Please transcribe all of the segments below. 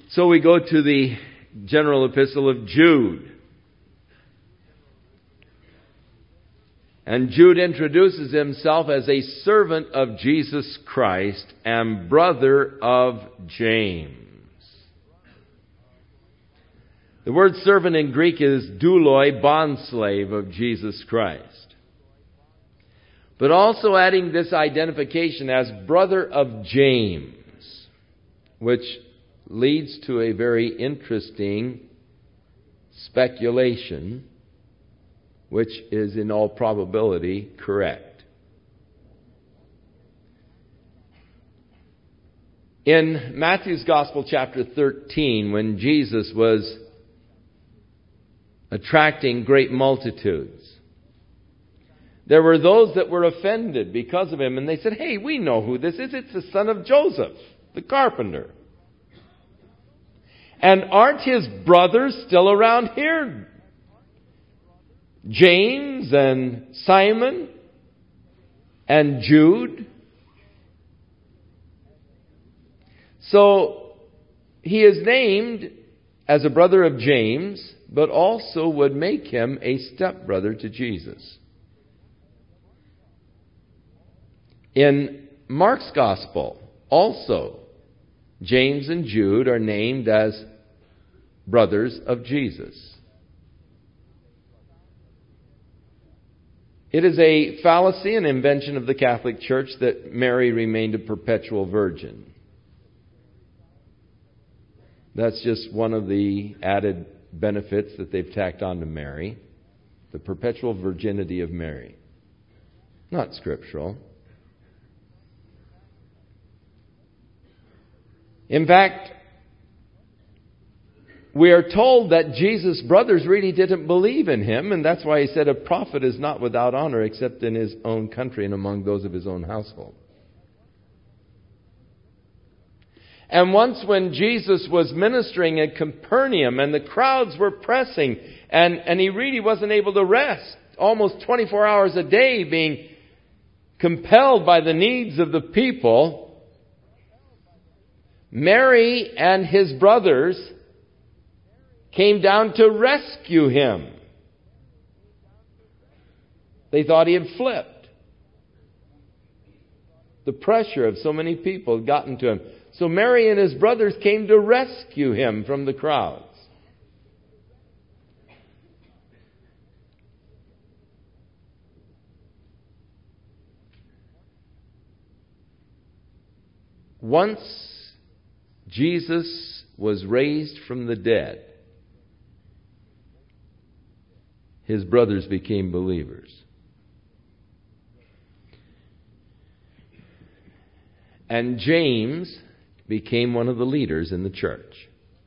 So we go to the general epistle of Jude. And Jude introduces himself as a servant of Jesus Christ and brother of James. The word servant in Greek is douloi, bondslave of Jesus Christ. But also adding this identification as brother of James, which leads to a very interesting speculation, which is in all probability correct. In Matthew's Gospel, chapter 13, when Jesus was attracting great multitudes, there were those that were offended because of him, and they said, "Hey, we know who this is. It's the son of Joseph, the carpenter. And aren't his brothers still around here? James and Simon and Jude." So he is named as a brother of James, but also would make him a stepbrother to Jesus. In Mark's Gospel, also, James and Jude are named as brothers of Jesus. It is a fallacy and invention of the Catholic Church that Mary remained a perpetual virgin. That's just one of the added benefits that they've tacked on to Mary. The perpetual virginity of Mary. Not scriptural. In fact, we are told that Jesus' brothers really didn't believe in him, and that's why he said a prophet is not without honor except in his own country and among those of his own household. And once when Jesus was ministering at Capernaum and the crowds were pressing and he really wasn't able to rest, almost 24 hours a day being compelled by the needs of the people, Mary and his brothers came down to rescue him. They thought he had flipped. The pressure of so many people had gotten to him. So Mary and his brothers came to rescue him from the crowds. Once Jesus was raised from the dead, his brothers became believers. And James became one of the leaders in the church.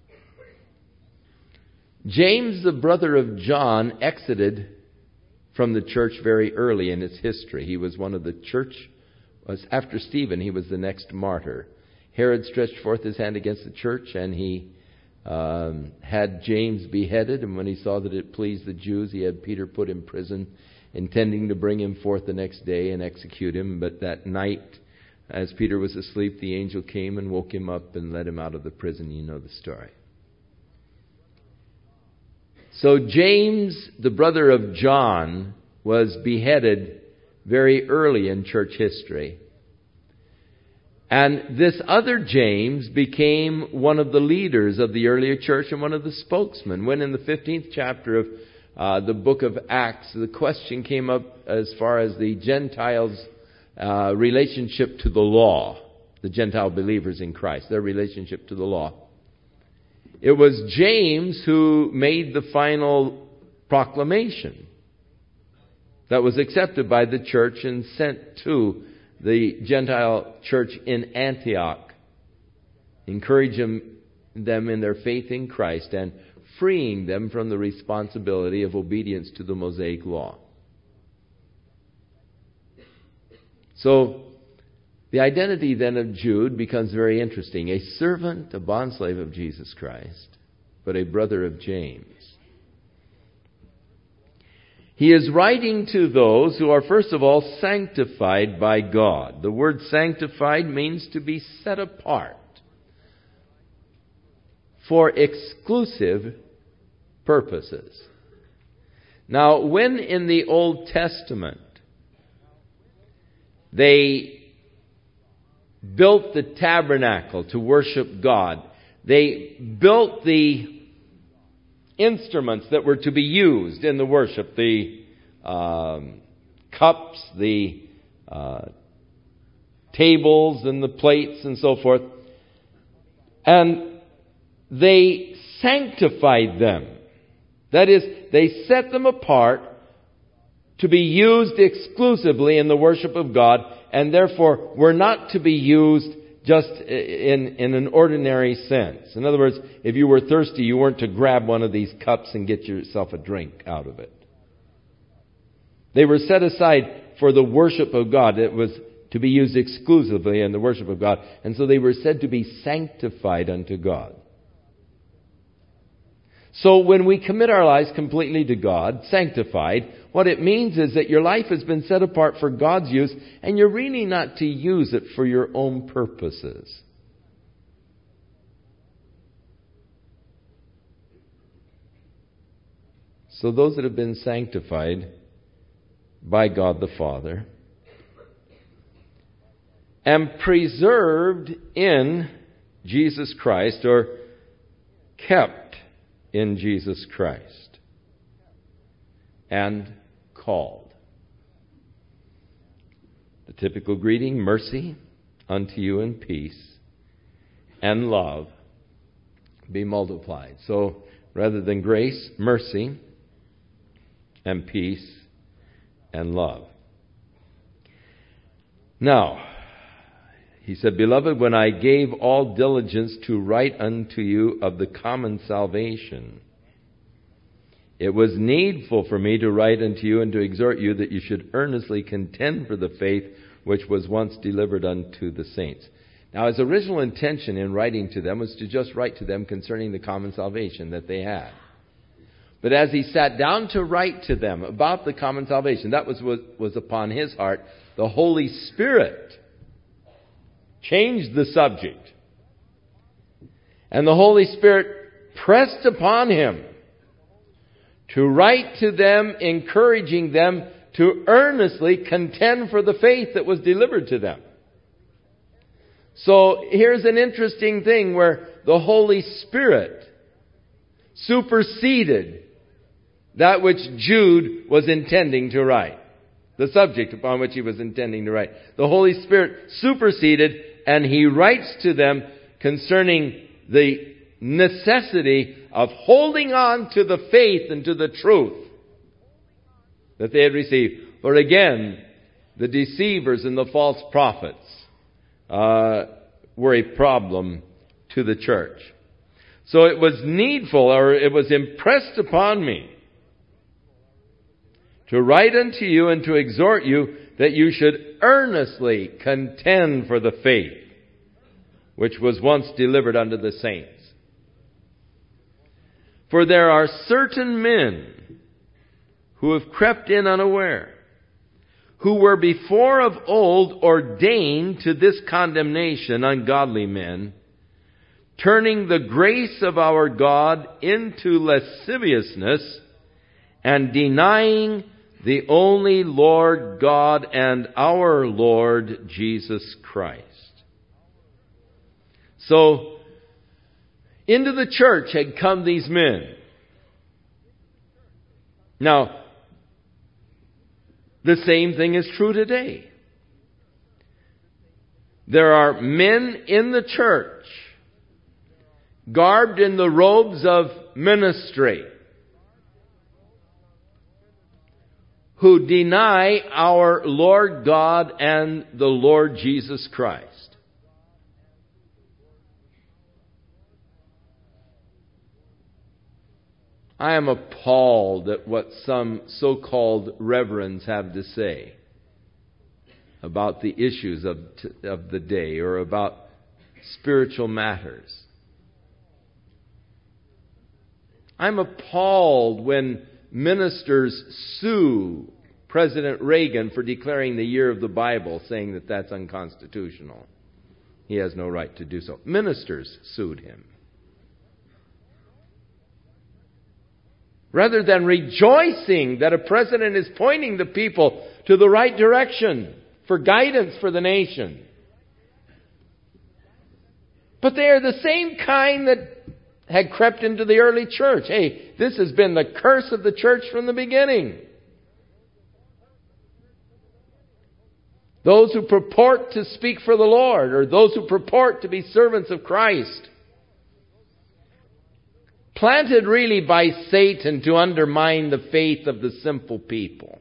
James, the brother of John, exited from the church very early in its history. He was one of the church, after Stephen, he was the next martyr. Herod stretched forth his hand against the church, and he had James beheaded. And when he saw that it pleased the Jews, he had Peter put in prison, intending to bring him forth the next day and execute him. But that night, as Peter was asleep, the angel came and woke him up and led him out of the prison. You know the story. So James, the brother of John, was beheaded very early in church history. And this other James became one of the leaders of the earlier church and one of the spokesmen. When in the 15th chapter of the book of Acts, the question came up as far as the Gentiles' relationship to the law, the Gentile believers in Christ, their relationship to the law. It was James who made the final proclamation that was accepted by the church and sent to the Gentile church in Antioch, encouraging them in their faith in Christ and freeing them from the responsibility of obedience to the Mosaic law. So, the identity then of Jude becomes very interesting. A servant, a bondslave of Jesus Christ, but a brother of James. He is writing to those who are, first of all, sanctified by God. The word sanctified means to be set apart for exclusive purposes. Now, when in the Old Testament they built the tabernacle to worship God, they built the instruments that were to be used in the worship, the cups, the tables and the plates and so forth, and they sanctified them. That is, they set them apart to be used exclusively in the worship of God, and therefore were not to be used just in an ordinary sense. In other words, if you were thirsty, you weren't to grab one of these cups and get yourself a drink out of it. They were set aside for the worship of God. It was to be used exclusively in the worship of God. And so they were said to be sanctified unto God. So when we commit our lives completely to God, sanctified, what it means is that your life has been set apart for God's use, and you're really not to use it for your own purposes. So those that have been sanctified by God the Father and preserved in Jesus Christ, or kept in Jesus Christ, and called. The typical greeting: mercy unto you and peace and love be multiplied. So rather than grace, mercy and peace and love. Now, he said, Beloved, when I gave all diligence to write unto you of the common salvation, it was needful for me to write unto you and to exhort you that you should earnestly contend for the faith which was once delivered unto the saints. Now, his original intention in writing to them was to just write to them concerning the common salvation that they had. But as he sat down to write to them about the common salvation, that was what was upon his heart. The Holy Spirit changed the subject. And the Holy Spirit pressed upon him to write to them, encouraging them to earnestly contend for the faith that was delivered to them. So here's an interesting thing where the Holy Spirit superseded that which Jude was intending to write, the subject upon which he was intending to write. The Holy Spirit superseded, and he writes to them concerning the necessity of holding on to the faith and to the truth that they had received. For again, the deceivers and the false prophets were a problem to the church. So it was needful, or it was impressed upon me, to write unto you and to exhort you that you should earnestly contend for the faith which was once delivered unto the saints. For there are certain men who have crept in unaware, who were before of old ordained to this condemnation, ungodly men, turning the grace of our God into lasciviousness, and denying the only Lord God and our Lord Jesus Christ. So, into the church had come these men. Now, the same thing is true today. There are men in the church, garbed in the robes of ministry, who deny our Lord God and the Lord Jesus Christ. I am appalled at what some so-called reverends have to say about the issues of the day, or about spiritual matters. I'm appalled when ministers sue President Reagan for declaring the year of the Bible, saying that that's unconstitutional. He has no right to do so. Ministers sued him. rather than rejoicing that a president is pointing the people to the right direction for guidance for the nation. But they are the same kind that had crept into the early church. Hey, this has been the curse of the church from the beginning. Those who purport to speak for the Lord, or those who purport to be servants of Christ, planted really by Satan to undermine the faith of the simple people.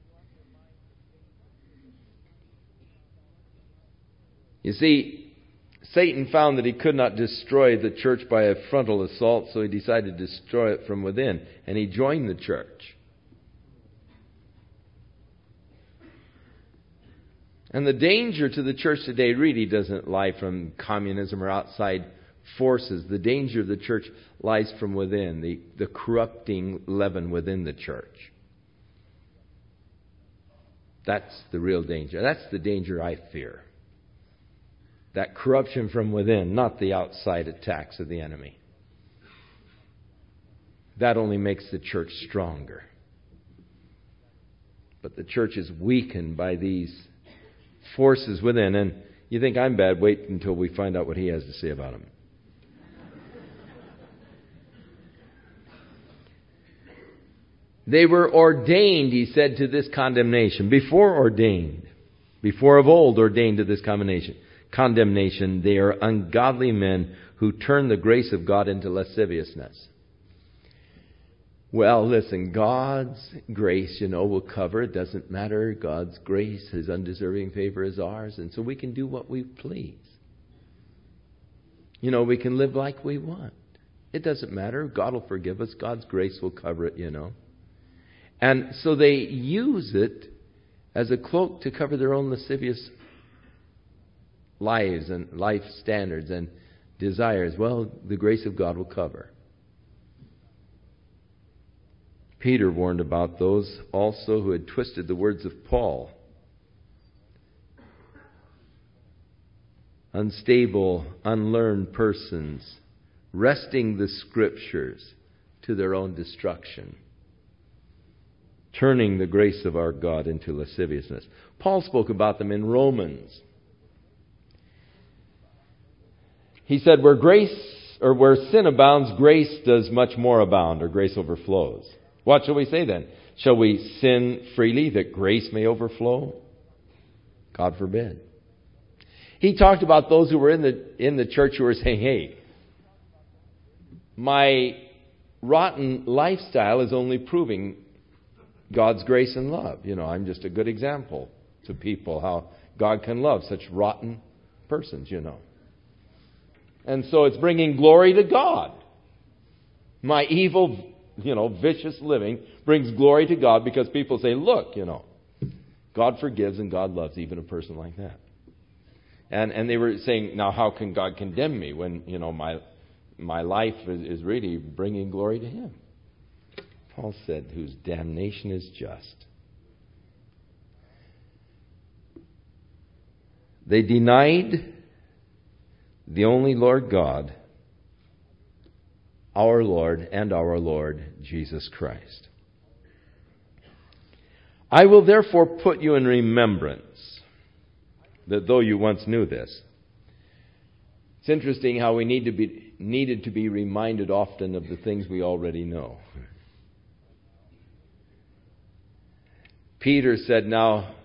You see, Satan found that he could not destroy the church by a frontal assault, so he decided to destroy it from within, and he joined the church. And the danger to the church today really doesn't lie from communism or outside forces. The danger of the church lies from within, the corrupting leaven within the church. That's the real danger. That's the danger I fear. That corruption from within, not the outside attacks of the enemy. That only makes the church stronger. But the church is weakened by these forces within. And you think I'm bad, wait until we find out what he has to say about them. They were ordained, he said, to this condemnation. Before ordained. Before of old ordained to this condemnation. They are ungodly men who turn the grace of God into lasciviousness. Well, listen, God's grace, will cover. It doesn't matter. God's grace, His undeserving favor is ours. And so we can do what we please. We can live like we want. It doesn't matter. God will forgive us. God's grace will cover it, And so they use it as a cloak to cover their own lascivious lives and life standards and desires. Well, the grace of God will cover. Peter warned about those also who had twisted the words of Paul. Unstable, unlearned persons, wresting the Scriptures to their own destruction, turning the grace of our God into lasciviousness. Paul spoke about them in Romans. He said, where sin abounds, grace does much more abound, or grace overflows. What shall we say then? Shall we sin freely that grace may overflow? God forbid. He talked about those who were in the church who were saying, hey, my rotten lifestyle is only proving God's grace and love. I'm just a good example to people how God can love such rotten persons, And so it's bringing glory to God. My evil, vicious living brings glory to God because people say, look, God forgives and God loves even a person like that. And they were saying, now how can God condemn me when, my life is really bringing glory to Him? Paul said, whose damnation is just. They denied the only Lord God, our Lord and our Lord Jesus Christ. I will therefore put you in remembrance that though you once knew this. It's interesting how we needed to be reminded often of the things we already know. Peter said, now,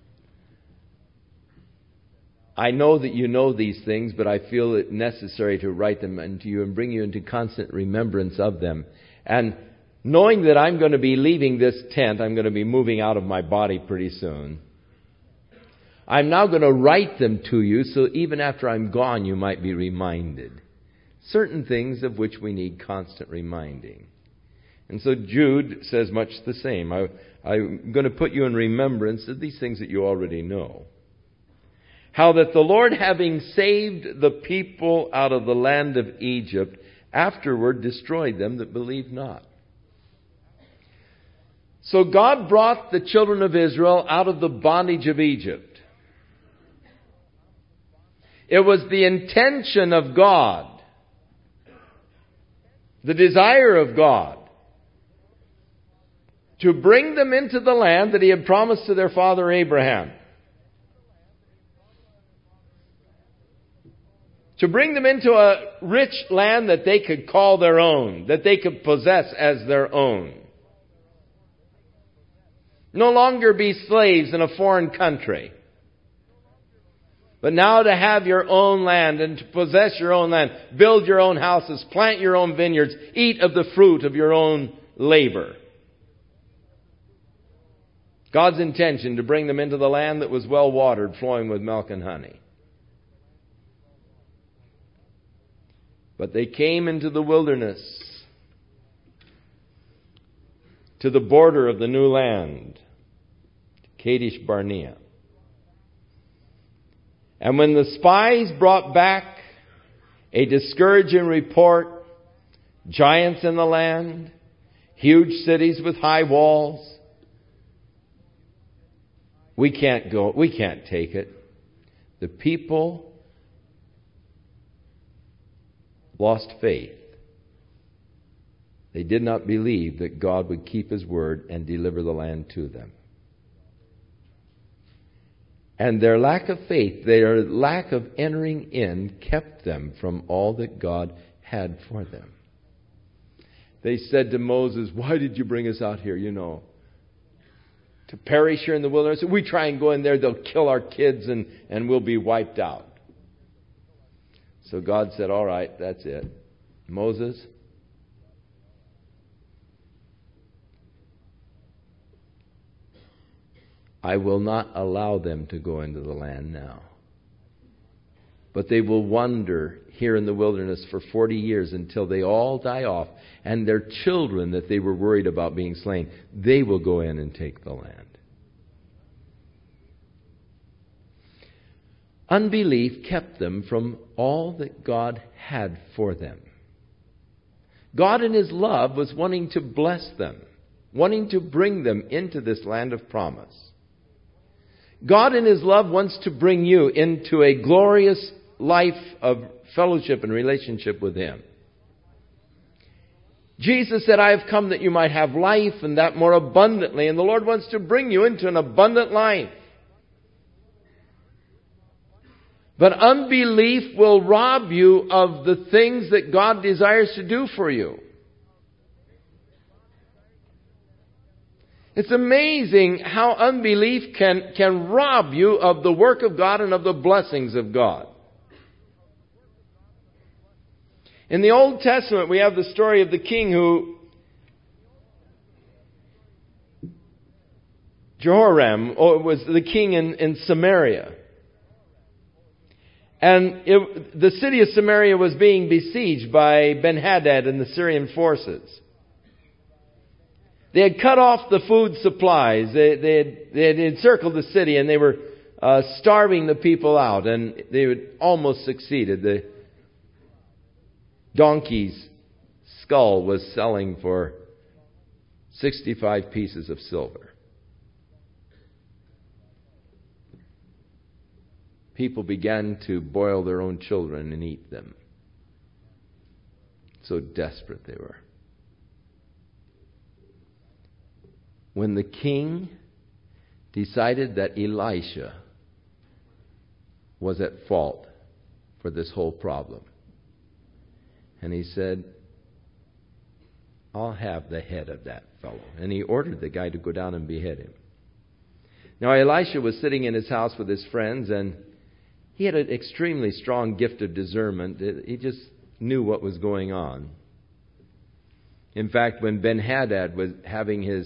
I know that you know these things, but I feel it necessary to write them unto you and bring you into constant remembrance of them. And knowing that I'm going to be leaving this tent, I'm going to be moving out of my body pretty soon, I'm now going to write them to you so even after I'm gone you might be reminded. Certain things of which we need constant reminding. And so Jude says much the same. I'm going to put you in remembrance of these things that you already know. How that the Lord, having saved the people out of the land of Egypt, afterward destroyed them that believed not. So God brought the children of Israel out of the bondage of Egypt. It was the intention of God, the desire of God, to bring them into the land that He had promised to their father Abraham. To bring them into a rich land that they could call their own, that they could possess as their own. No longer be slaves in a foreign country. But now to have your own land and to possess your own land, build your own houses, plant your own vineyards, eat of the fruit of your own labor. God's intention to bring them into the land that was well watered, flowing with milk and honey. But they came into the wilderness, to the border of the new land, Kadesh Barnea. And when the spies brought back a discouraging report, giants in the land, huge cities with high walls, we can't go, we can't take it. The people lost faith. They did not believe that God would keep His word and deliver the land to them. And their lack of faith, their lack of entering in, kept them from all that God had for them. They said to Moses, "Why did you bring us out here, to perish here in the wilderness? If we try and go in there, they'll kill our kids and we'll be wiped out." So God said, "All right, that's it. Moses, I will not allow them to go into the land now. But they will wander here in the wilderness for 40 years until they all die off. And their children that they were worried about being slain, they will go in and take the land." Unbelief kept them from all that God had for them. God in His love was wanting to bless them, wanting to bring them into this land of promise. God in His love wants to bring you into a glorious life of fellowship and relationship with Him. Jesus said, "I have come that you might have life and that more abundantly." And the Lord wants to bring you into an abundant life. But unbelief will rob you of the things that God desires to do for you. It's amazing how unbelief can rob you of the work of God and of the blessings of God. In the Old Testament, we have the story of the king Jehoram, was the king in Samaria. And the city of Samaria was being besieged by Ben-Hadad and the Syrian forces. They had cut off the food supplies. They had encircled the city and they were starving the people out. And they had almost succeeded. The donkey's skull was selling for 65 pieces of silver. People began to boil their own children and eat them. So desperate they were. When the king decided that Elisha was at fault for this whole problem, and he said, "I'll have the head of that fellow." And he ordered the guy to go down and behead him. Now Elisha was sitting in his house with his friends, and he had an extremely strong gift of discernment. He just knew what was going on. In fact, when Ben-Hadad was having his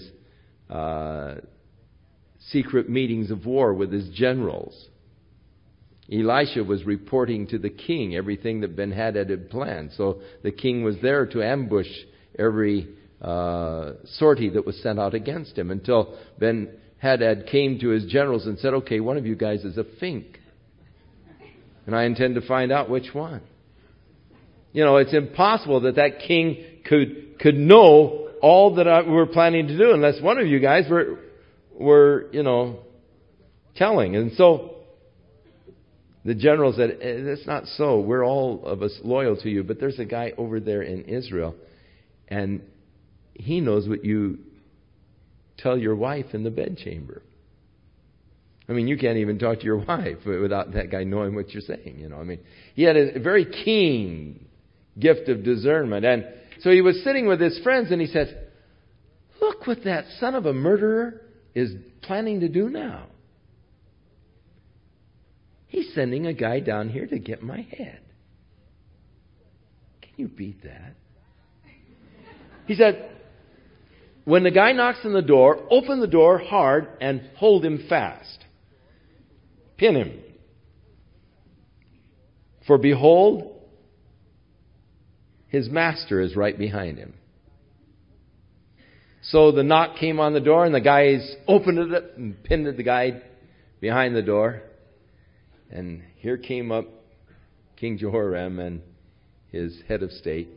secret meetings of war with his generals, Elisha was reporting to the king everything that Ben-Hadad had planned. So the king was there to ambush every sortie that was sent out against him, until Ben-Hadad came to his generals and said, "Okay, one of you guys is a fink, and I intend to find out which one." It's impossible that king could know all that we're planning to do unless one of you guys were telling. And so the general said, "That's not so. We're all of us loyal to you, but there's a guy over there in Israel, and he knows what you tell your wife in the bedchamber. I mean, you can't even talk to your wife without that guy knowing what you're saying. You know, I mean, he had a very keen gift of discernment. And so he was sitting with his friends and he said, look what that son of a murderer is planning to do now. He's sending a guy down here to get my head. Can you beat that? He said, when the guy knocks on the door, open the door hard and hold him fast. Pin him. For behold, his master is right behind him. So the knock came on the door and the guys opened it and pinned the guy behind the door. And here came up King Jehoram and his head of state.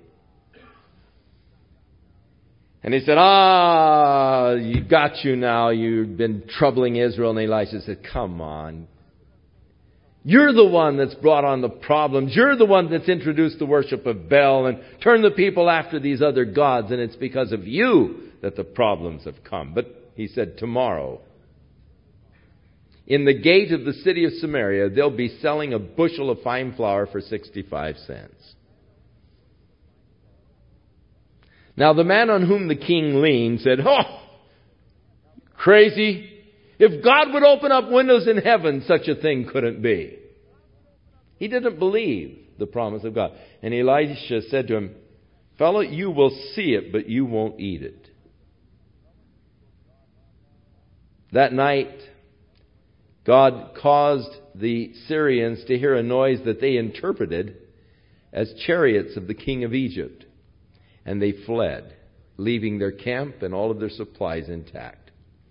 And he said, you got you now. You've been troubling Israel. And Elisha said, come on. You're the one that's brought on the problems. You're the one that's introduced the worship of Baal and turned the people after these other gods. And it's because of you that the problems have come. But he said, tomorrow, in the gate of the city of Samaria, they'll be selling a bushel of fine flour for 65 cents. Now the man on whom the king leaned said, crazy. If God would open up windows in heaven, such a thing couldn't be. He didn't believe the promise of God. And Elisha said to him, fellow, you will see it, but you won't eat it. That night, God caused the Syrians to hear a noise that they interpreted as chariots of the king of Egypt. And they fled, leaving their camp and all of their supplies intact.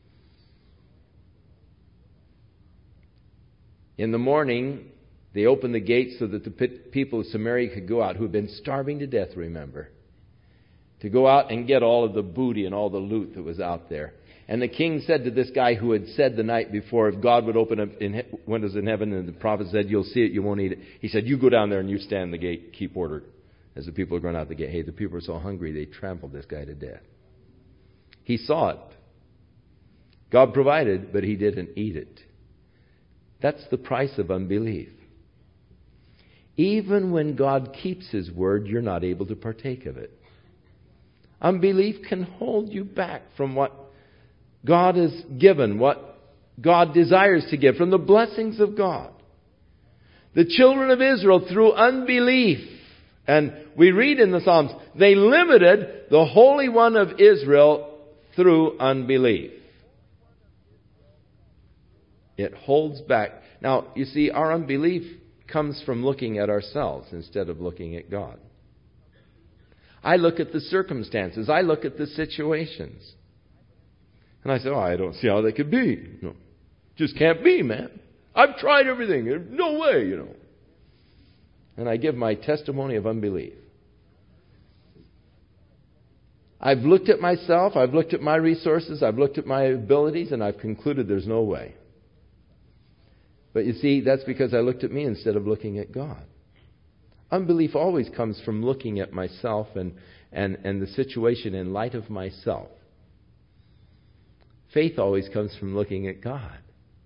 In the morning, they opened the gates so that the people of Samaria could go out, who had been starving to death, remember, to go out and get all of the booty and all the loot that was out there. And the king said to this guy who had said the night before, if God would open up windows in heaven, and the prophet said, you'll see it, you won't eat it. He said, you go down there and you stand the gate, keep order. As the people are going out the gate, hey, the people are so hungry, they trampled this guy to death. He saw it. God provided, but he didn't eat it. That's the price of unbelief. Even when God keeps His word, you're not able to partake of it. Unbelief can hold you back from what God has given, what God desires to give, from the blessings of God. The children of Israel, through unbelief, and we read in the Psalms, they limited the Holy One of Israel through unbelief. It holds back. Now, you see, our unbelief comes from looking at ourselves instead of looking at God. I look at the circumstances. I look at the situations. And I say, I don't see how that could be. No, just can't be, man. I've tried everything. There's no way, And I give my testimony of unbelief. I've looked at myself. I've looked at my resources. I've looked at my abilities. And I've concluded there's no way. But you see, that's because I looked at me instead of looking at God. Unbelief always comes from looking at myself and the situation in light of myself. Faith always comes from looking at God.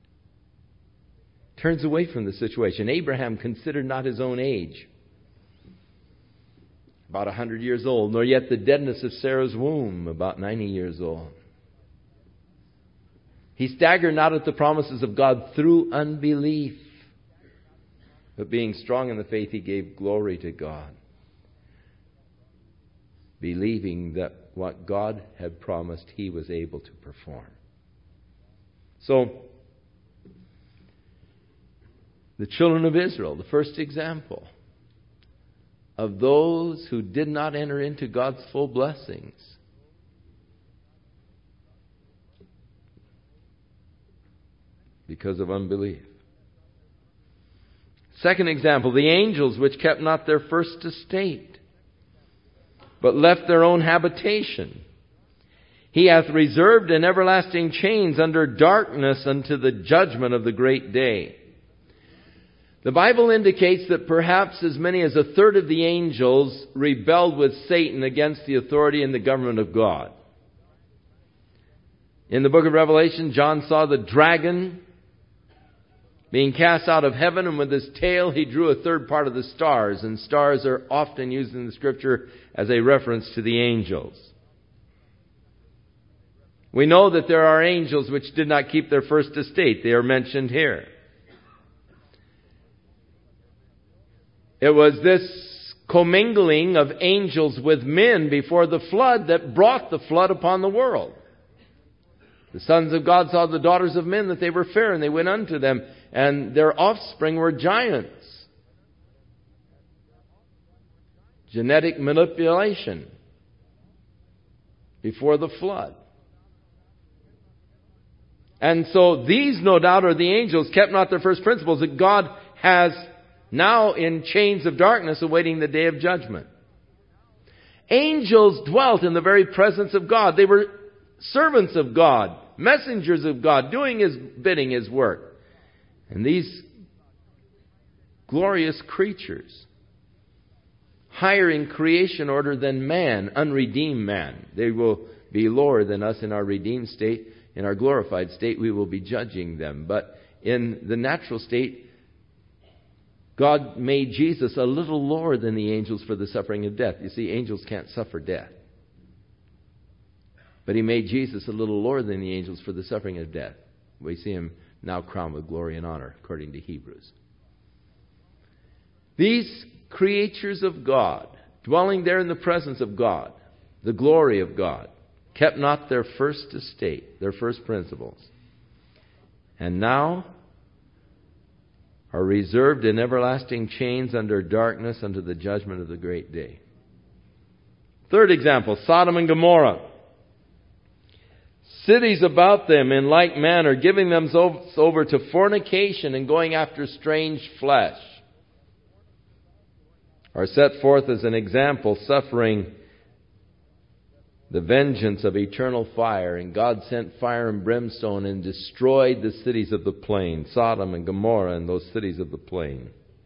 Turns away from the situation. Abraham considered not his own age, about 100 years old, nor yet the deadness of Sarah's womb, about 90 years old. He staggered not at the promises of God through unbelief, but being strong in the faith, he gave glory to God, believing that what God had promised, he was able to perform. So, the children of Israel, the first example of those who did not enter into God's full blessings. Because of unbelief. Second example, the angels which kept not their first estate, but left their own habitation. He hath reserved in everlasting chains under darkness unto the judgment of the great day. The Bible indicates that perhaps as many as a third of the angels rebelled with Satan against the authority and the government of God. In the book of Revelation, John saw the dragon being cast out of heaven, and with his tail he drew a third part of the stars. And stars are often used in the Scripture as a reference to the angels. We know that there are angels which did not keep their first estate. They are mentioned here. It was this commingling of angels with men before the flood that brought the flood upon the world. The sons of God saw the daughters of men, that they were fair, and they went unto them, and their offspring were giants. Genetic manipulation before the flood. And so these, no doubt, are the angels, kept not their first principles, that God has now in chains of darkness awaiting the day of judgment. Angels dwelt in the very presence of God. They were servants of God, messengers of God, doing His bidding, His work. And these glorious creatures, higher in creation order than man, unredeemed man. They will be lower than us in our redeemed state. In our glorified state, we will be judging them. But in the natural state, God made Jesus a little lower than the angels for the suffering of death. You see, angels can't suffer death. But He made Jesus a little lower than the angels for the suffering of death. We see Him now crowned with glory and honor, according to Hebrews. These creatures of God, dwelling there in the presence of God, the glory of God, kept not their first estate, their first principles, and now are reserved in everlasting chains under darkness unto the judgment of the great day. Third example, Sodom and Gomorrah. Cities about them in like manner, giving themselves over to fornication and going after strange flesh, are set forth as an example, suffering the vengeance of eternal fire. And God sent fire and brimstone and destroyed the cities of the plain, Sodom and Gomorrah and those cities of the plain.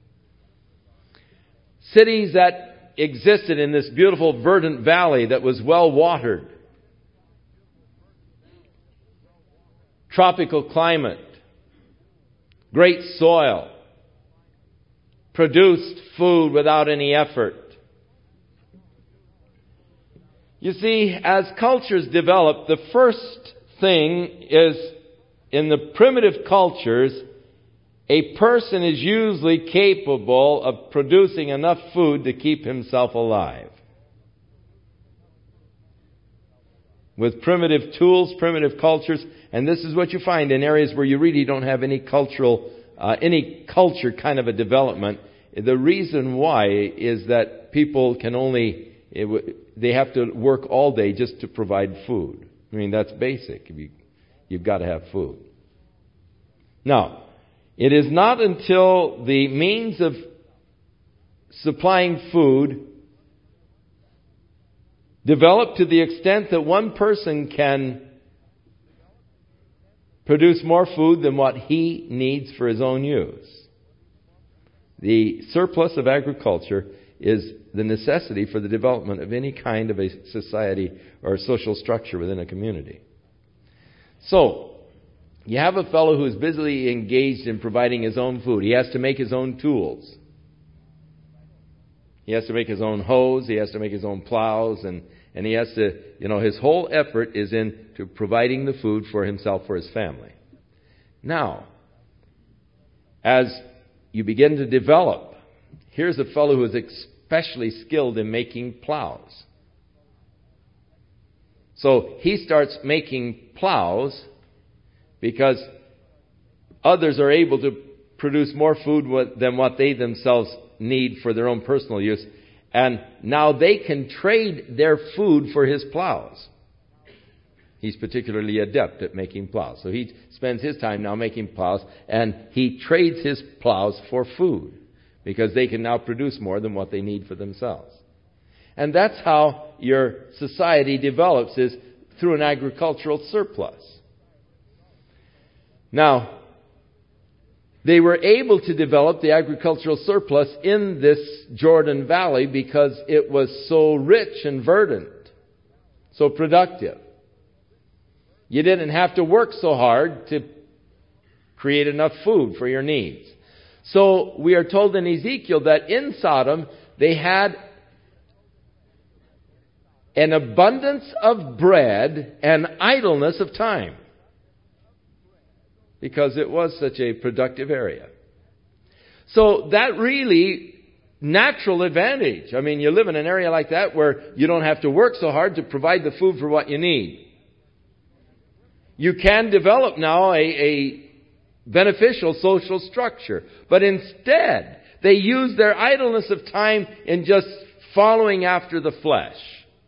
Cities that existed in this beautiful verdant valley that was well watered. Tropical climate. Great soil. Produced food without any effort. You see, as cultures develop, the first thing is, in the primitive cultures, a person is usually capable of producing enough food to keep himself alive. With primitive tools, primitive cultures, and this is what you find in areas where you really don't have any culture kind of a development. The reason why is that people can only... they have to work all day just to provide food. I mean, that's basic. You've got to have food. Now, it is not until the means of supplying food develop to the extent that one person can produce more food than what he needs for his own use. The surplus of agriculture is the necessity for the development of any kind of a society or social structure within a community. So, you have a fellow who is busily engaged in providing his own food. He has to make his own tools. He has to make his own hoes. He has to make his own plows. And he has to, his whole effort is into providing the food for himself, for his family. Now, as you begin to develop, here's a fellow who is especially skilled in making plows. So he starts making plows because others are able to produce more food than what they themselves need for their own personal use. And now they can trade their food for his plows. He's particularly adept at making plows. So he spends his time now making plows, and he trades his plows for food because they can now produce more than what they need for themselves. And that's how your society develops, is through an agricultural surplus. Now, they were able to develop the agricultural surplus in this Jordan Valley because it was so rich and verdant, so productive. You didn't have to work so hard to create enough food for your needs. So we are told in Ezekiel that in Sodom they had an abundance of bread and idleness of time, because it was such a productive area. So that really natural advantage. I mean, you live in an area like that where you don't have to work so hard to provide the food for what you need. You can develop now a beneficial social structure. But instead, they use their idleness of time in just following after the flesh.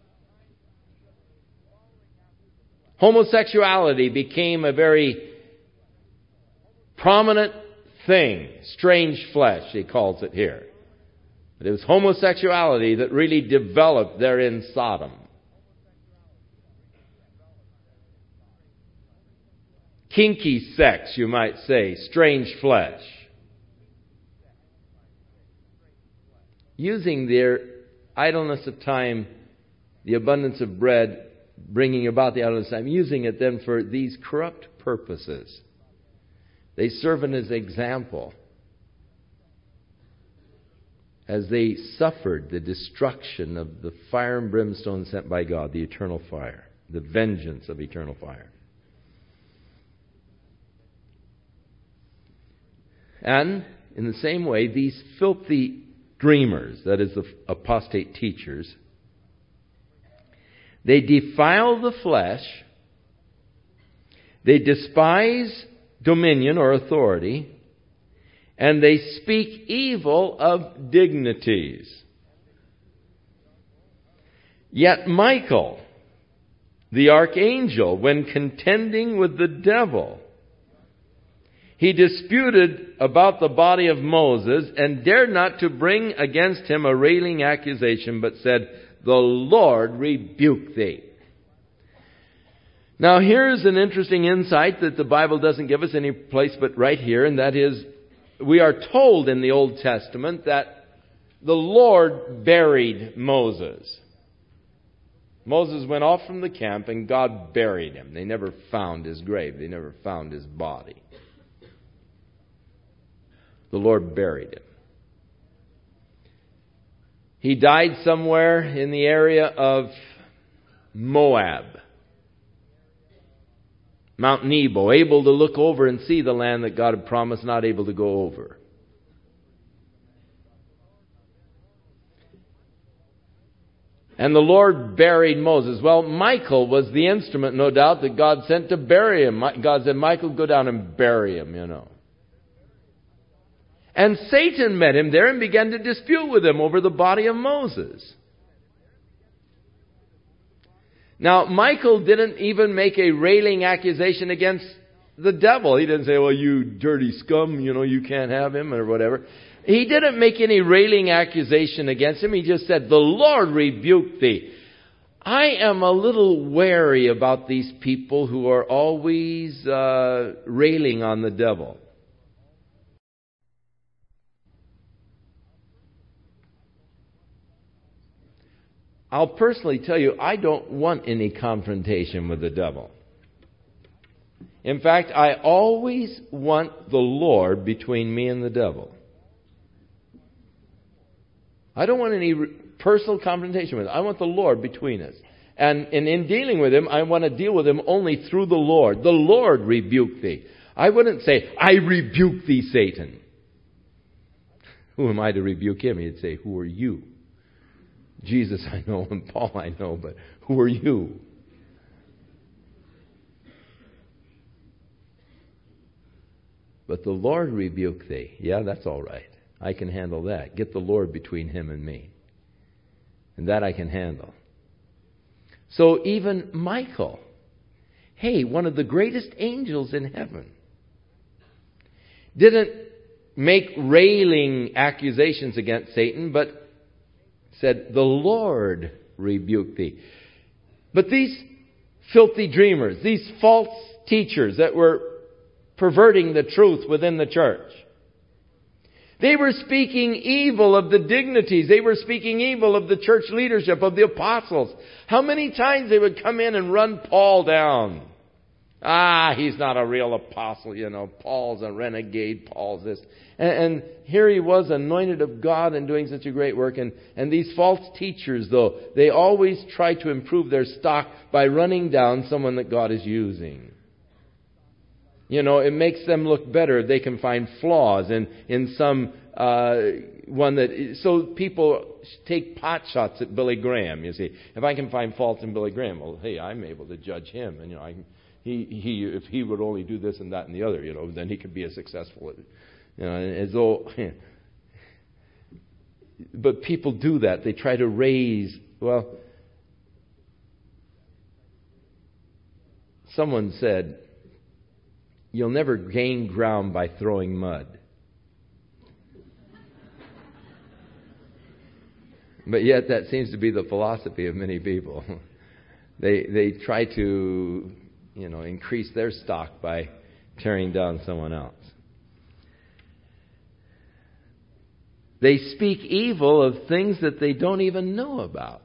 Homosexuality became a very prominent thing. Strange flesh, he calls it here. But it was homosexuality that really developed there in Sodom. Kinky sex, you might say. Strange flesh. Using their idleness of time, the abundance of bread, bringing about the idleness of time, using it then for these corrupt purposes. They serve it as an example as they suffered the destruction of the fire and brimstone sent by God, the eternal fire, the vengeance of eternal fire. And in the same way, these filthy dreamers, that is the apostate teachers, they defile the flesh, they despise dominion or authority, and they speak evil of dignities. Yet Michael, the archangel, when contending with the devil, he disputed about the body of Moses and dared not to bring against him a railing accusation, but said, "The Lord rebuke thee." Now here's an interesting insight that the Bible doesn't give us any place but right here, and that is, we are told in the Old Testament that the Lord buried Moses. Moses went off from the camp and God buried him. They never found his grave. They never found his body. The Lord buried him. He died somewhere in the area of Moab. Mount Nebo, able to look over and see the land that God had promised, not able to go over. And the Lord buried Moses. Well, Michael was the instrument, no doubt, that God sent to bury him. God said, "Michael, go down and bury him, you know." And Satan met him there and began to dispute with him over the body of Moses. Now, Michael didn't even make a railing accusation against the devil. He didn't say, "Well, you dirty scum, you know, you can't have him," or whatever. He didn't make any railing accusation against him. He just said, "The Lord rebuke thee." I am a little wary about these people who are always railing on the devil. I'll personally tell you, I don't want any confrontation with the devil. In fact, I always want the Lord between me and the devil. I don't want any personal confrontation with him. I want the Lord between us. And in dealing with him, I want to deal with him only through the Lord. The Lord rebuke thee. I wouldn't say, "I rebuke thee, Satan." Who am I to rebuke him? He'd say, "Who are you?" Jesus I know and Paul I know, but who are you? But the Lord rebuke thee. Yeah, that's all right. I can handle that. Get the Lord between him and me. And that I can handle. So even Michael, hey, one of the greatest angels in heaven, didn't make railing accusations against Satan, but said, "The Lord rebuke thee." But these filthy dreamers, these false teachers that were perverting the truth within the church, they were speaking evil of the dignities. They were speaking evil of the church leadership, of the apostles. How many times they would come in and run Paul down He's not a real apostle, Paul's a renegade, Paul's this. And here he was, anointed of God and doing such a great work. And these false teachers, though, they always try to improve their stock by running down someone that God is using. It makes them look better. They can find flaws in some one that... So people take pot shots at Billy Graham, you see. If I can find faults in Billy Graham, well, hey, I'm able to judge him. And, if he would only do this and that and the other, then he could be a successful... as though... But people do that. They try to raise... Well, someone said, you'll never gain ground by throwing mud. But yet that seems to be the philosophy of many people. They try to, increase their stock by tearing down someone else. They speak evil of things that they don't even know about.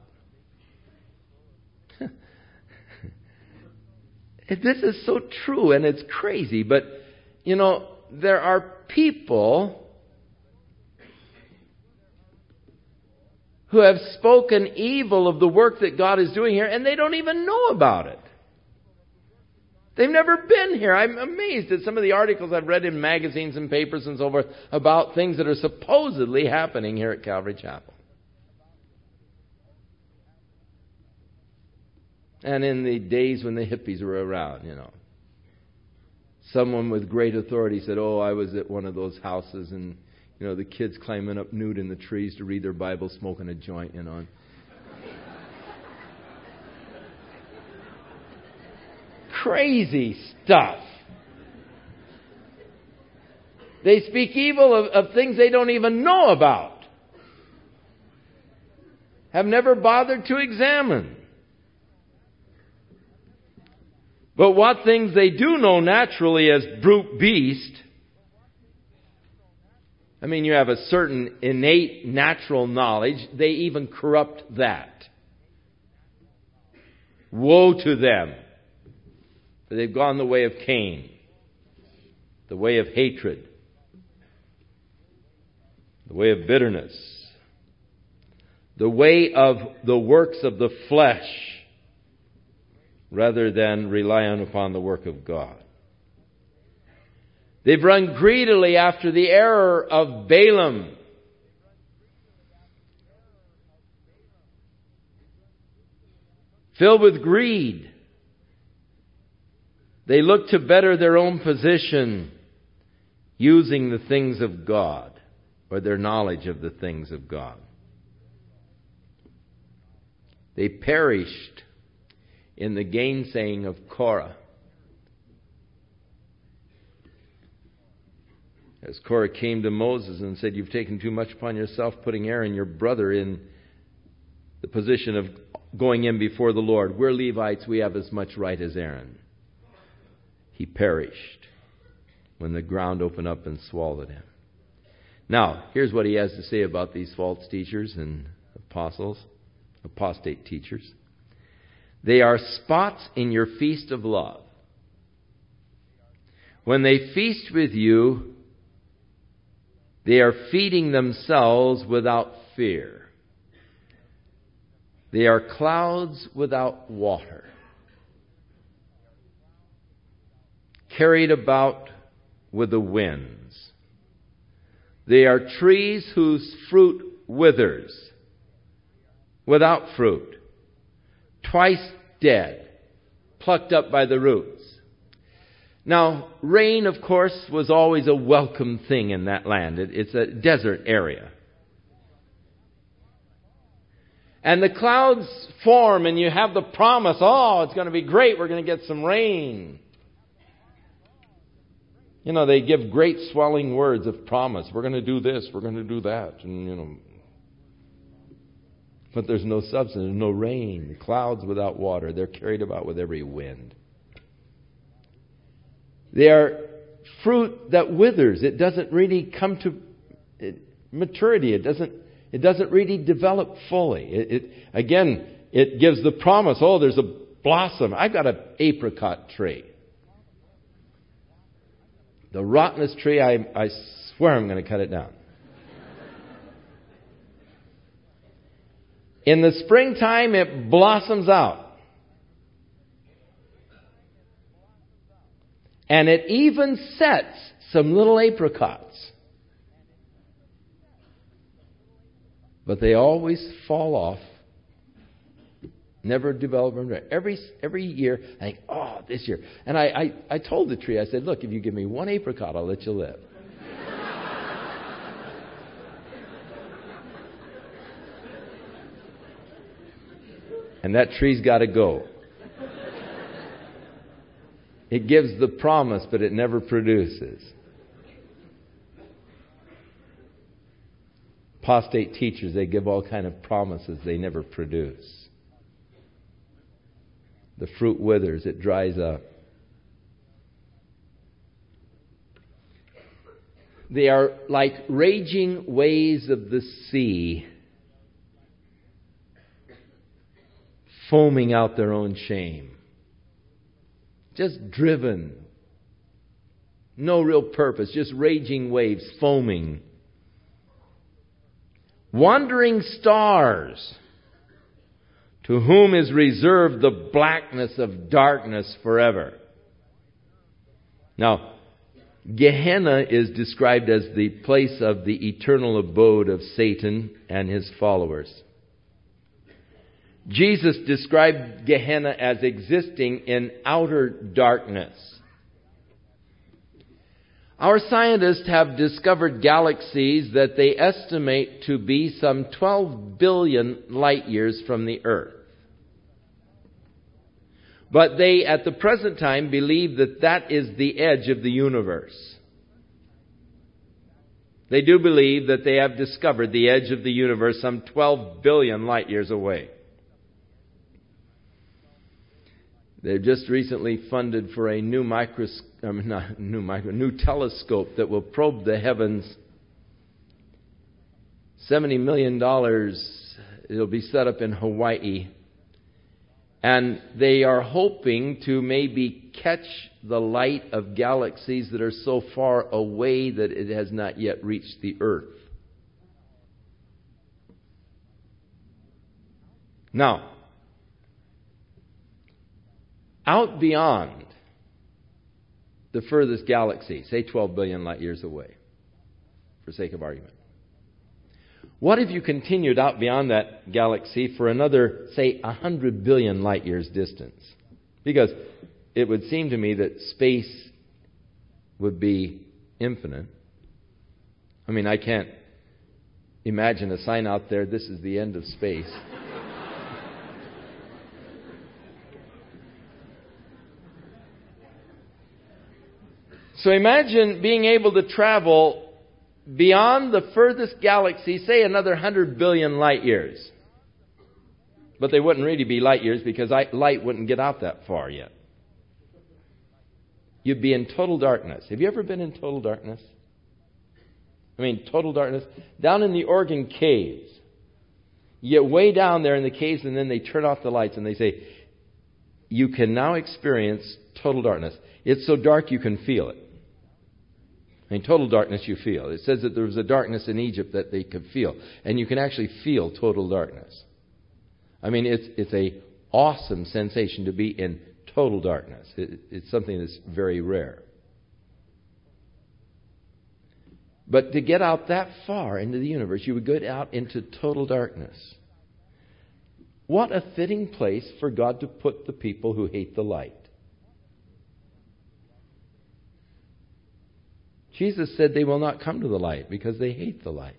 This is so true, and it's crazy. But, there are people who have spoken evil of the work that God is doing here, and they don't even know about it. They've never been here. I'm amazed at some of the articles I've read in magazines and papers and so forth about things that are supposedly happening here at Calvary Chapel. And in the days when the hippies were around, someone with great authority said, I was at one of those houses and, the kids climbing up nude in the trees to read their Bible, smoking a joint, Crazy stuff. They speak evil of things they don't even know about. Have never bothered to examine. But what things they do know naturally as brute beast, you have a certain innate natural knowledge. They even corrupt that. Woe to them. For they've gone the way of Cain. The way of hatred. The way of bitterness. The way of the works of the flesh, rather than relying upon the work of God. They've run greedily after the error of Balaam. Filled with greed. They look to better their own position using the things of God, or their knowledge of the things of God. They perished in the gainsaying of Korah. As Korah came to Moses and said, you've taken too much upon yourself, putting Aaron, your brother, in the position of going in before the Lord. We're Levites, we have as much right as Aaron. He perished when the ground opened up and swallowed him. Now, here's what he has to say about these false teachers and apostate teachers. They are spots in your feast of love. When they feast with you, they are feeding themselves without fear. They are clouds without water, carried about with the winds. They are trees whose fruit withers, without fruit, twice dead, plucked up by the roots. Now, rain, of course, was always a welcome thing in that land. It's a desert area. And the clouds form and you have the promise, it's going to be great, we're going to get some rain. They give great swelling words of promise. We're going to do this, we're going to do that. And, but there's no substance, no rain. The clouds without water. They're carried about with every wind. They are fruit that withers. It doesn't really come to maturity. It doesn't really develop fully. It gives the promise, there's a blossom. I've got an apricot tree. The rottenest tree, I swear I'm going to cut it down. In the springtime, it blossoms out. And it even sets some little apricots. But they always fall off. Never develop them. Every year, I think, oh, this year. And I told the tree, I said, look, if you give me one apricot, I'll let you live. And that tree's got to go. It gives the promise, but it never produces. Apostate teachers, they give all kind of promises they never produce. The fruit withers, it dries up. They are like raging waves of the sea, foaming out their own shame. Just driven. No real purpose, just raging waves, foaming. Wandering stars, to whom is reserved the blackness of darkness forever. Now, Gehenna is described as the place of the eternal abode of Satan and his followers. Jesus described Gehenna as existing in outer darkness. Our scientists have discovered galaxies that they estimate to be some 12 billion light years from the Earth. But they, at the present time, believe that that is the edge of the universe. They do believe that they have discovered the edge of the universe some 12 billion light years away. They've just recently funded for a new telescope that will probe the heavens. $70 million. It'll be set up in Hawaii. And they are hoping to maybe catch the light of galaxies that are so far away that it has not yet reached the Earth. Now, out beyond the furthest galaxy, say 12 billion light years away, for sake of argument. What if you continued out beyond that galaxy for another, say, 100 billion light years distance? Because it would seem to me that space would be infinite. I mean, I can't imagine a sign out there, this is the end of space. So imagine being able to travel beyond the furthest galaxy, say another 100 billion light years. But they wouldn't really be light years because light wouldn't get out that far yet. You'd be in total darkness. Have you ever been in total darkness? I mean, total darkness. Down in the Oregon caves. You get way down there in the caves and then they turn off the lights and they say, you can now experience total darkness. It's so dark you can feel it. In total darkness you feel. It says that there was a darkness in Egypt that they could feel. And you can actually feel total darkness. I mean, it's a awesome sensation to be in total darkness. It's something that's very rare. But to get out that far into the universe, you would go out into total darkness. What a fitting place for God to put the people who hate the light. Jesus said they will not come to the light because they hate the light.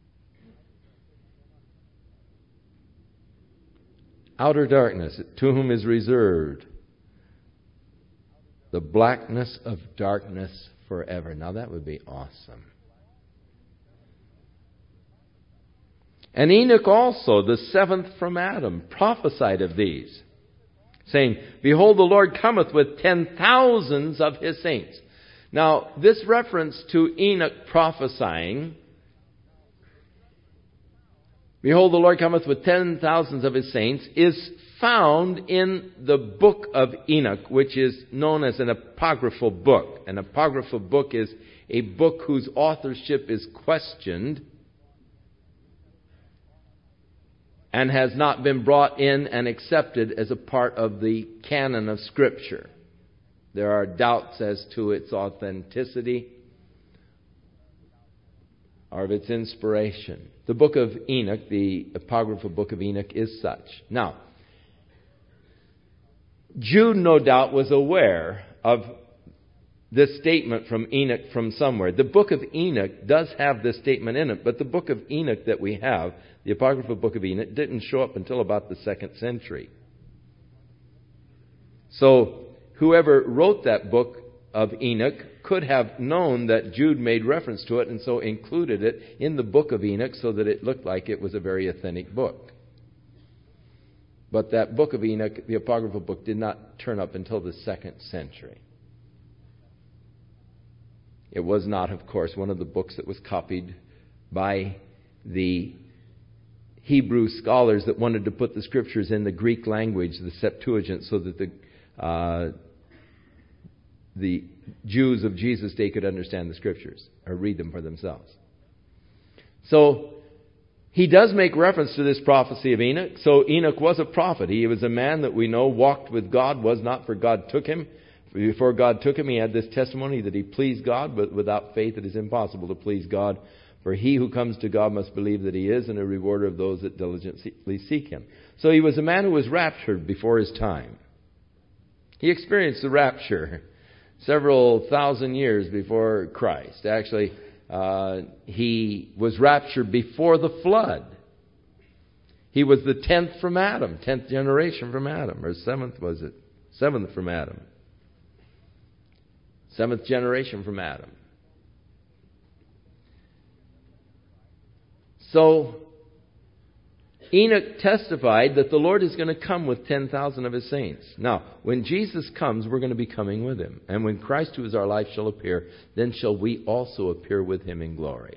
Outer darkness, to whom is reserved the blackness of darkness forever. Now that would be awesome. And Enoch also, the seventh from Adam, prophesied of these, saying, Behold, the Lord cometh with 10,000s of his saints. Now, this reference to Enoch prophesying behold, the Lord cometh with 10,000s of his saints, is found in the book of Enoch, which is known as an apocryphal book. An apocryphal book is a book whose authorship is questioned and has not been brought in and accepted as a part of the canon of Scripture. There are doubts as to its authenticity or of its inspiration. The book of Enoch, the apocryphal book of Enoch, is such. Now, Jude, no doubt, was aware of this statement from Enoch from somewhere. The book of Enoch does have this statement in it, but the book of Enoch that we have, the apocryphal book of Enoch, didn't show up until about the 2nd century. So, whoever wrote that book of Enoch could have known that Jude made reference to it and so included it in the book of Enoch so that it looked like it was a very authentic book. But that book of Enoch, the apocryphal book, did not turn up until the 2nd century. It was not, of course, one of the books that was copied by the Hebrew scholars that wanted to put the Scriptures in the Greek language, the Septuagint, so that the Jews of Jesus' day could understand the Scriptures or read them for themselves. So, he does make reference to this prophecy of Enoch. So Enoch was a prophet. He was a man that we know walked with God, was not, for God took him. Before God took him, he had this testimony that he pleased God, but without faith it is impossible to please God. For he who comes to God must believe that he is, and a rewarder of those that diligently seek him. So he was a man who was raptured before his time. He experienced the rapture several thousand years before Christ. Actually, he was raptured before the flood. He was the 10th from Adam, 10th generation from Adam, or 7th was it? 7th from Adam. 7th generation from Adam. So, Enoch testified that the Lord is going to come with 10,000 of his saints. Now, when Jesus comes, we're going to be coming with him. And when Christ, who is our life, shall appear, then shall we also appear with him in glory.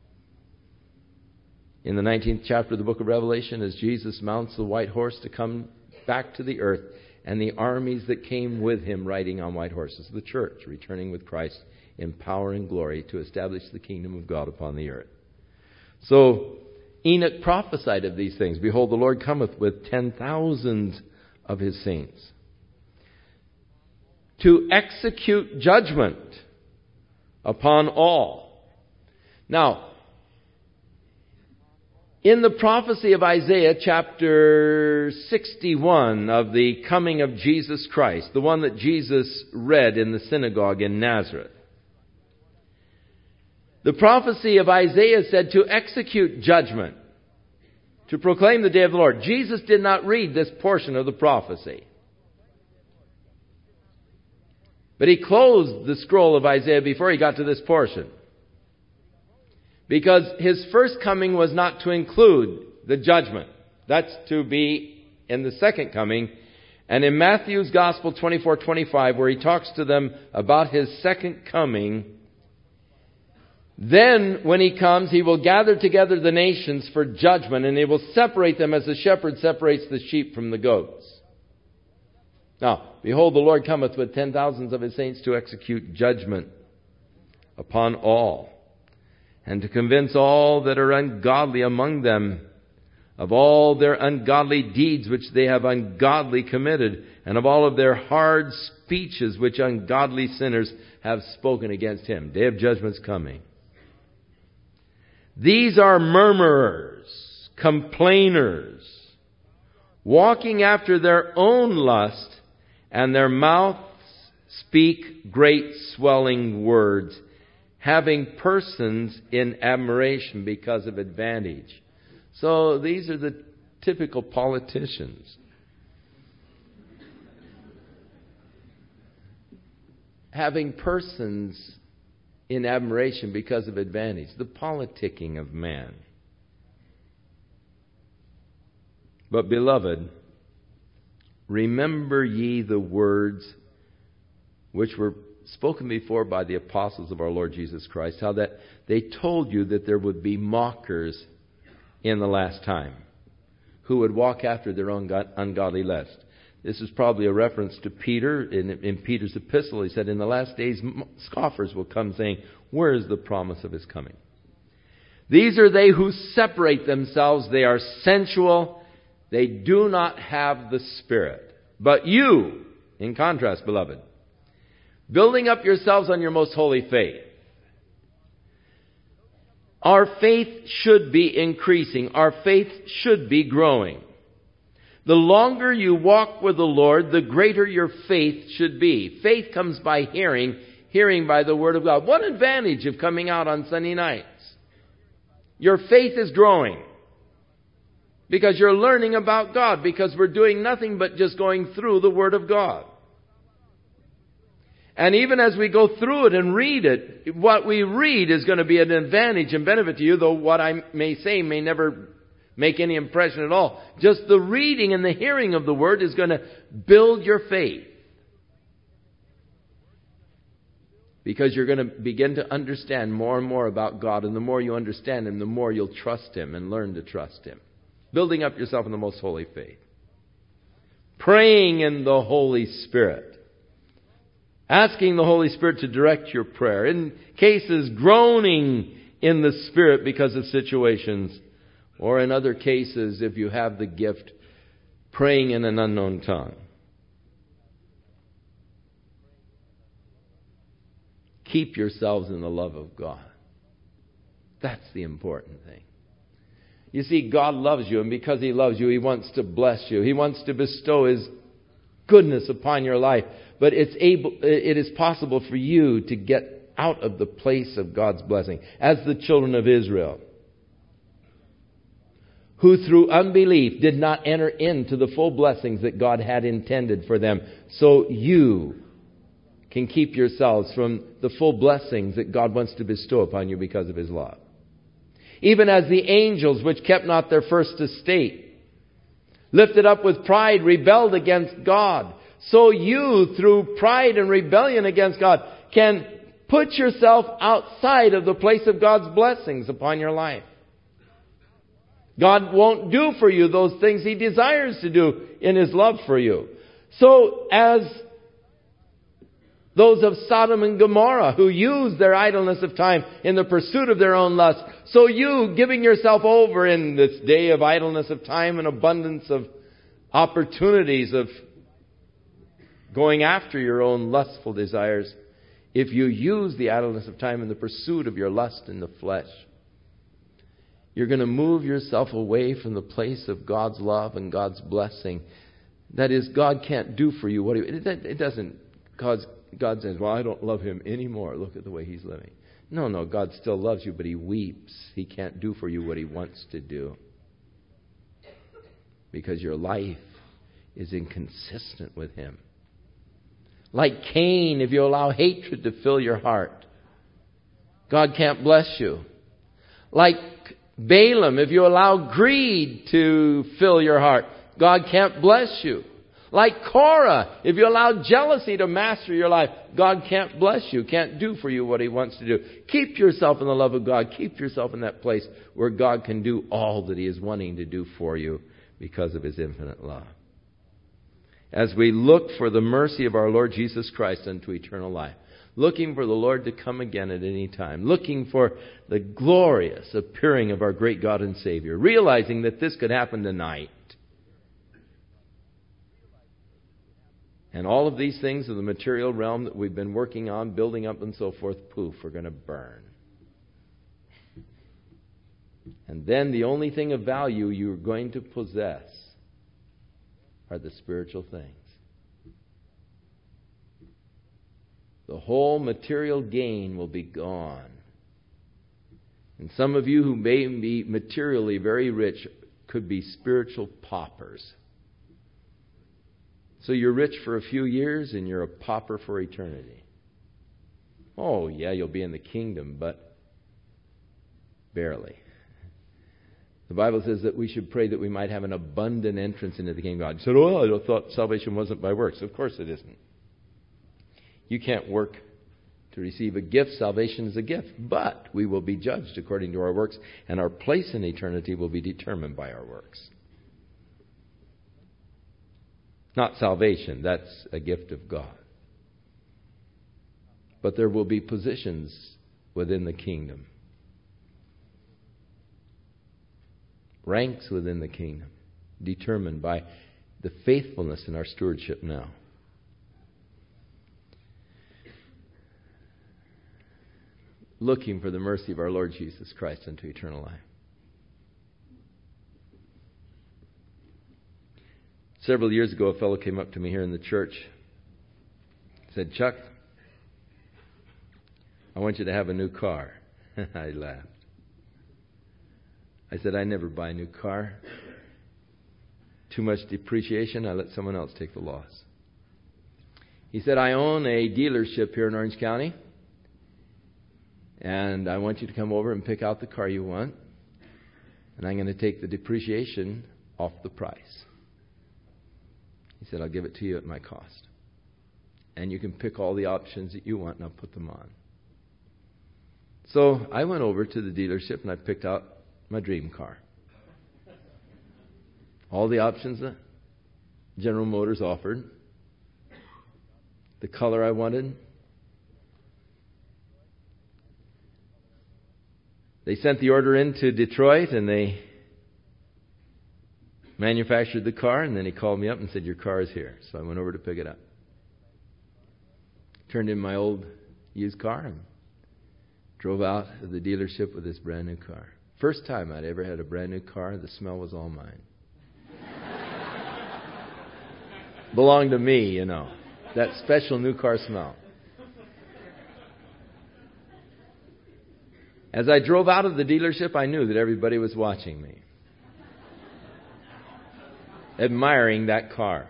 In the 19th chapter of the book of Revelation, as Jesus mounts the white horse to come back to the earth, and the armies that came with him riding on white horses, the church returning with Christ in power and glory to establish the kingdom of God upon the earth. So, Enoch prophesied of these things. Behold, the Lord cometh with 10,000 of his saints to execute judgment upon all. Now, in the prophecy of Isaiah chapter 61 of the coming of Jesus Christ, the one that Jesus read in the synagogue in Nazareth, the prophecy of Isaiah said to execute judgment, to proclaim the day of the Lord. Jesus did not read this portion of the prophecy. But he closed the scroll of Isaiah before he got to this portion. Because his first coming was not to include the judgment. That's to be in the second coming. And in Matthew's Gospel 24:25, where he talks to them about his second coming, then, when he comes, he will gather together the nations for judgment, and he will separate them as the shepherd separates the sheep from the goats. Now, behold, the Lord cometh with 10,000s of his saints to execute judgment upon all, and to convince all that are ungodly among them of all their ungodly deeds which they have ungodly committed, and of all of their hard speeches which ungodly sinners have spoken against him. Day of judgment's coming. These are murmurers, complainers, walking after their own lust, and their mouths speak great swelling words, having persons in admiration because of advantage. So these are the typical politicians. Having persons in admiration because of advantage. The politicking of man. But beloved, remember ye the words which were spoken before by the apostles of our Lord Jesus Christ, how that they told you that there would be mockers in the last time, who would walk after their own ungodly lust. This is probably a reference to Peter. In Peter's epistle, he said, in the last days, scoffers will come saying, where is the promise of his coming? These are they who separate themselves. They are sensual. They do not have the Spirit. But you, in contrast, beloved, building up yourselves on your most holy faith. Our faith should be increasing. Our faith should be growing. The longer you walk with the Lord, the greater your faith should be. Faith comes by hearing, hearing by the Word of God. What advantage of coming out on Sunday nights? Your faith is growing. Because you're learning about God. Because we're doing nothing but just going through the Word of God. And even as we go through it and read it, what we read is going to be an advantage and benefit to you, though what I may say may never make any impression at all. Just the reading and the hearing of the Word is going to build your faith. Because you're going to begin to understand more and more about God. And the more you understand Him, the more you'll trust Him and learn to trust Him. Building up yourself in the most holy faith. Praying in the Holy Spirit. Asking the Holy Spirit to direct your prayer. In cases, groaning in the Spirit because of situations. Or in other cases, if you have the gift, praying in an unknown tongue. Keep yourselves in the love of God. That's the important thing. You see, God loves you, and because He loves you, He wants to bless you. He wants to bestow His goodness upon your life. But it is possible for you to get out of the place of God's blessing. As the children of Israel, who through unbelief did not enter into the full blessings that God had intended for them. So you can keep yourselves from the full blessings that God wants to bestow upon you because of His love. Even as the angels, which kept not their first estate, lifted up with pride, rebelled against God. So you, through pride and rebellion against God, can put yourself outside of the place of God's blessings upon your life. God won't do for you those things He desires to do in His love for you. So as those of Sodom and Gomorrah who used their idleness of time in the pursuit of their own lust, so you, giving yourself over in this day of idleness of time and abundance of opportunities of going after your own lustful desires, if you use the idleness of time in the pursuit of your lust in the flesh, you're going to move yourself away from the place of God's love and God's blessing. That is, God can't do for you what it doesn't cause. God says, well, I don't love him anymore. Look at the way he's living. No, God still loves you, but he weeps. He can't do for you what he wants to do. Because your life is inconsistent with him. Like Cain, if you allow hatred to fill your heart, God can't bless you. Like Balaam, if you allow greed to fill your heart, God can't bless you. Like Korah, if you allow jealousy to master your life, God can't bless you, can't do for you what he wants to do. Keep yourself in the love of God. Keep yourself in that place where God can do all that he is wanting to do for you because of his infinite love. As we look for the mercy of our Lord Jesus Christ unto eternal life, looking for the Lord to come again at any time, looking for the glorious appearing of our great God and Savior, realizing that this could happen tonight. And all of these things of the material realm that we've been working on, building up and so forth, poof, are going to burn. And then the only thing of value you're going to possess are the spiritual things. The whole material gain will be gone. And some of you who may be materially very rich could be spiritual paupers. So you're rich for a few years and you're a pauper for eternity. Oh, yeah, you'll be in the kingdom, but barely. The Bible says that we should pray that we might have an abundant entrance into the kingdom of God. You said, oh, I thought salvation wasn't by works. Of course it isn't. You can't work To receive a gift, salvation is a gift. But we will be judged according to our works, and our place in eternity will be determined by our works. Not salvation, that's a gift of God. But there will be positions within the kingdom. Ranks within the kingdom, determined by the faithfulness in our stewardship now. Looking for the mercy of our Lord Jesus Christ unto eternal life. Several years ago, a fellow came up to me here in the church. Said, "Chuck, I want you to have a new car." I laughed. I said, "I never buy a new car. Too much depreciation, I let someone else take the loss." He said, "I own a dealership here in Orange County, and I want you to come over and pick out the car you want, and I'm going to take the depreciation off the price." He said, "I'll give it to you at my cost. And you can pick all the options that you want, and I'll put them on." So I went over to the dealership, and I picked out my dream car. All the options that General Motors offered. The color I wanted. They sent the order into Detroit, and they manufactured the car, and then he called me up and said, "Your car is here." So I went over to pick it up. Turned in my old used car and drove out of the dealership with this brand new car. First time I'd ever had a brand new car. The smell was all mine. Belonged to me, you know. That special new car smell. As I drove out of the dealership, I knew that everybody was watching me. Admiring that car.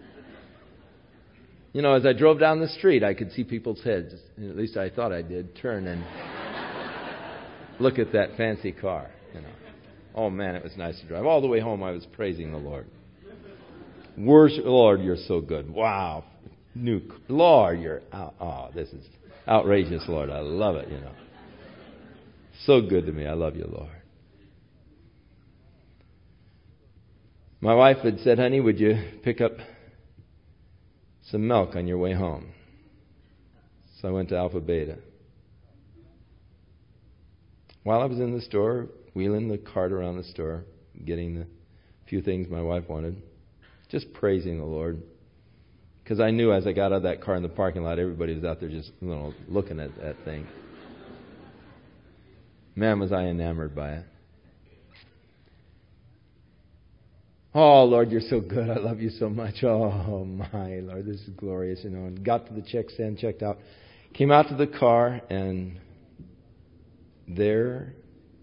You know, as I drove down the street, I could see people's heads, at least I thought I did, turn and look at that fancy car. You know, oh man, it was nice to drive. All the way home, I was praising the Lord. Worship, Lord, you're so good. Wow, Lord, this is outrageous, Lord. I love it. You know, so good to me. I love you, Lord. My wife had said, "Honey, would you pick up some milk on your way home?" So I went to Alpha Beta. While I was in the store, wheeling the cart around the store, getting the few things my wife wanted, just praising the Lord. Because I knew as I got out of that car in the parking lot, everybody was out there just looking at that thing. Man, was I enamored by it. "Oh, Lord, you're so good. I love you so much. Oh, my Lord, this is glorious." You know, and got to the check stand, checked out. Came out to the car, and there,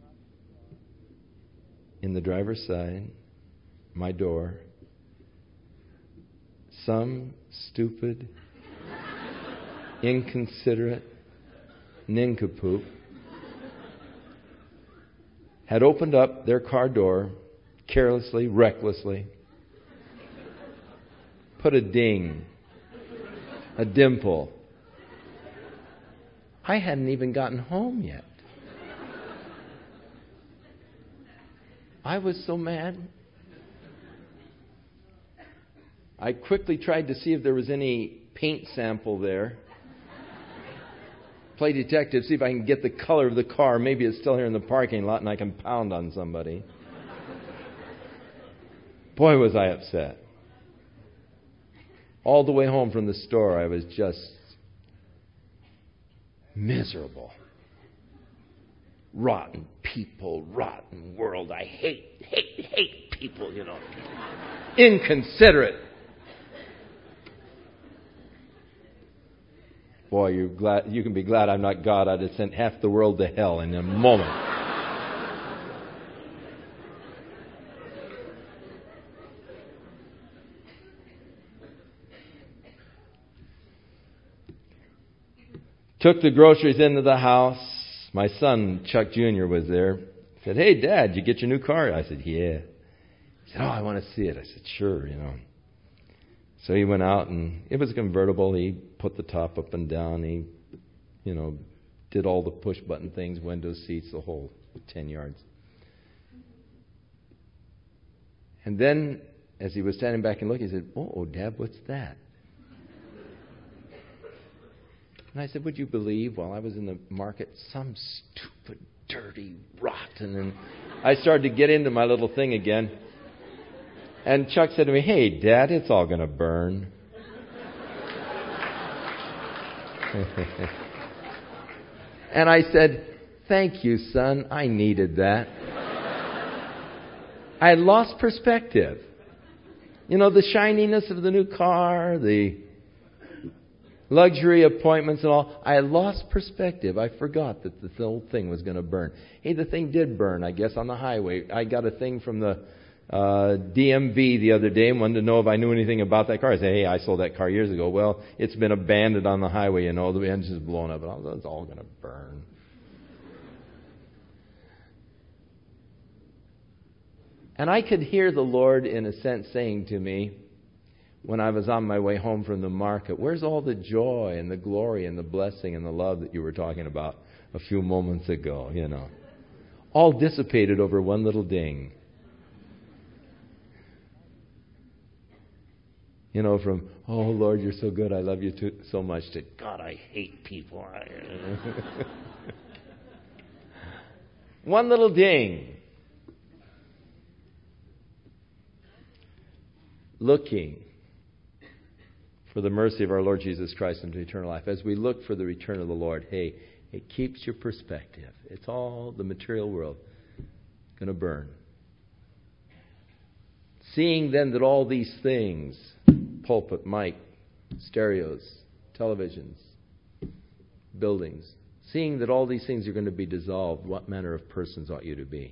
in the driver's side, my door, some stupid, inconsiderate nincompoop had opened up their car door carelessly, recklessly, put a ding, a dimple. I hadn't even gotten home yet. I was so mad. I quickly tried to see if there was any paint sample there. Play detective, see if I can get the color of the car. Maybe it's still here in the parking lot and I can pound on somebody. Boy, was I upset. All the way home from the store, I was just miserable. Rotten people, rotten world. I hate people, you know. Inconsiderate. Boy, you can be glad I'm not God. I'd have sent half the world to hell in a moment. Took the groceries into the house. My son, Chuck Jr., was there. Said, "Hey, Dad, did you get your new car?" I said, "Yeah." He said, "Oh, I want to see it." I said, "Sure, you know." So he went out, and it was a convertible. He put the top up and down. He did all the push-button things, window seats, the whole 10 yards. And then, as he was standing back and looking, he said, "Oh, Dad, what's that?" And I said, "Would you believe, while I was in the market, some stupid, dirty, rotten..." And I started to get into my little thing again. And Chuck said to me, "Hey, Dad, it's all going to burn." And I said, "Thank you, son. I needed that." I had lost perspective. The shininess of the new car, the luxury appointments and all. I had lost perspective. I forgot that the whole thing was going to burn. Hey, the thing did burn, I guess, on the highway. I got a thing from the DMV the other day and wanted to know if I knew anything about that car. I said, "Hey, I sold that car years ago." "Well, it's been abandoned on the highway, the engine's blown up." And it's all going to burn. And I could hear the Lord, in a sense, saying to me, when I was on my way home from the market, "Where's all the joy and the glory and the blessing and the love that you were talking about a few moments ago, All dissipated over one little ding. From, "Oh, Lord, you're so good, I love you too, so much," to, "God, I hate people." One little ding. Looking for the mercy of our Lord Jesus Christ into eternal life. As we look for the return of the Lord, hey, it keeps your perspective. It's all the material world going to burn. Seeing then that all these things, pulpit, mic, stereos, televisions, buildings, seeing that all these things are going to be dissolved, what manner of persons ought you to be?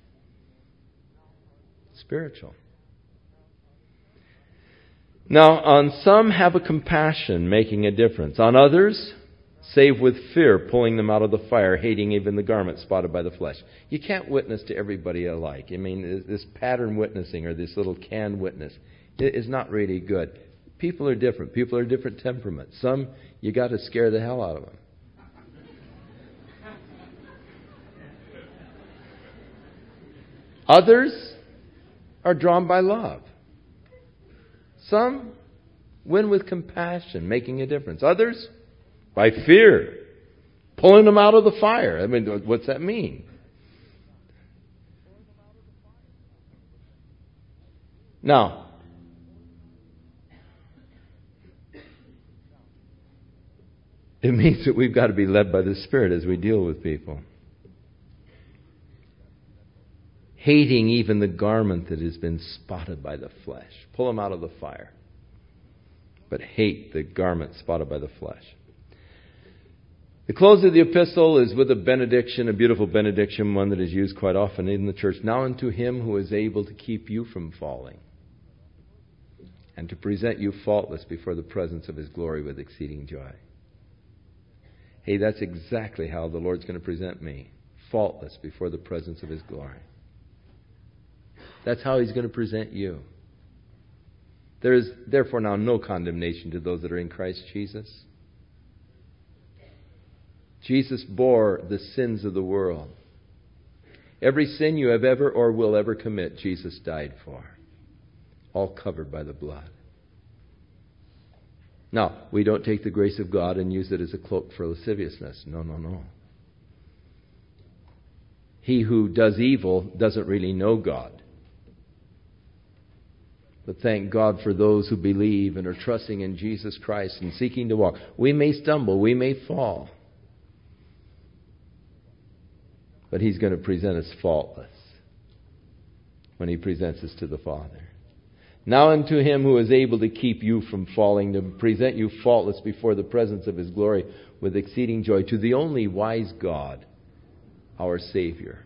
Spiritual. Now, on some have a compassion, making a difference. On others, save with fear, pulling them out of the fire, hating even the garment spotted by the flesh. You can't witness to everybody alike. This pattern witnessing, or this little canned witness, is not really good. People are different. People are different temperaments. Some, you got to scare the hell out of them. Others are drawn by love. Some win with compassion, making a difference. Others, by fear, pulling them out of the fire. What's that mean? Now, it means that we've got to be led by the Spirit as we deal with people. Hating even the garment that has been spotted by the flesh. Pull them out of the fire. But hate the garment spotted by the flesh. The close of the epistle is with a benediction, a beautiful benediction, one that is used quite often in the church. Now unto him who is able to keep you from falling, and to present you faultless before the presence of his glory with exceeding joy. Hey, that's exactly how the Lord's going to present me. Faultless before the presence of his glory. That's how he's going to present you. There is therefore now no condemnation to those that are in Christ Jesus. Jesus bore the sins of the world. Every sin you have ever or will ever commit, Jesus died for. All covered by the blood. Now, we don't take the grace of God and use it as a cloak for lasciviousness. No, no, no. He who does evil doesn't really know God. But thank God for those who believe and are trusting in Jesus Christ and seeking to walk. We may stumble, we may fall. But he's going to present us faultless when he presents us to the Father. Now unto him who is able to keep you from falling, to present you faultless before the presence of his glory with exceeding joy, to the only wise God, our Savior.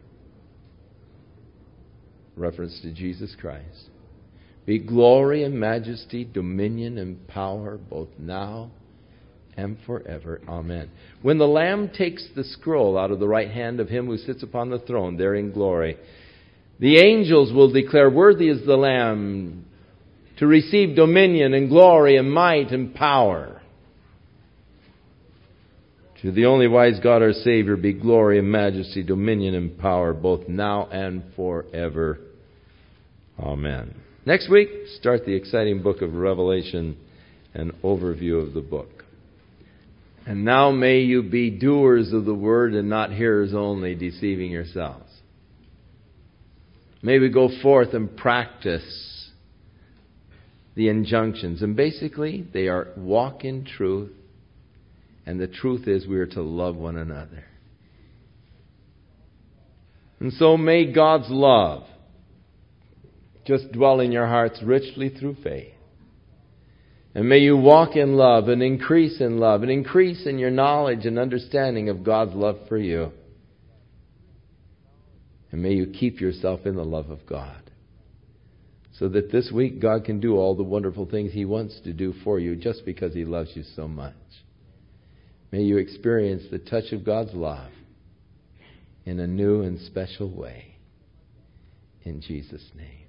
Reference to Jesus Christ. Be glory and majesty, dominion and power, both now and forever. Amen. When the Lamb takes the scroll out of the right hand of him who sits upon the throne, there in glory, the angels will declare, "Worthy is the Lamb to receive dominion and glory and might and power." To the only wise God our Savior be glory and majesty, dominion and power, both now and forever. Amen. Next week, start the exciting book of Revelation, an overview of the book. And now may you be doers of the word and not hearers only, deceiving yourselves. May we go forth and practice the injunctions. And basically, they are walk in truth. And the truth is we are to love one another. And so may God's love just dwell in your hearts richly through faith. And may you walk in love and increase in your knowledge and understanding of God's love for you. And may you keep yourself in the love of God. So that this week God can do all the wonderful things He wants to do for you just because He loves you so much. May you experience the touch of God's love in a new and special way. In Jesus' name.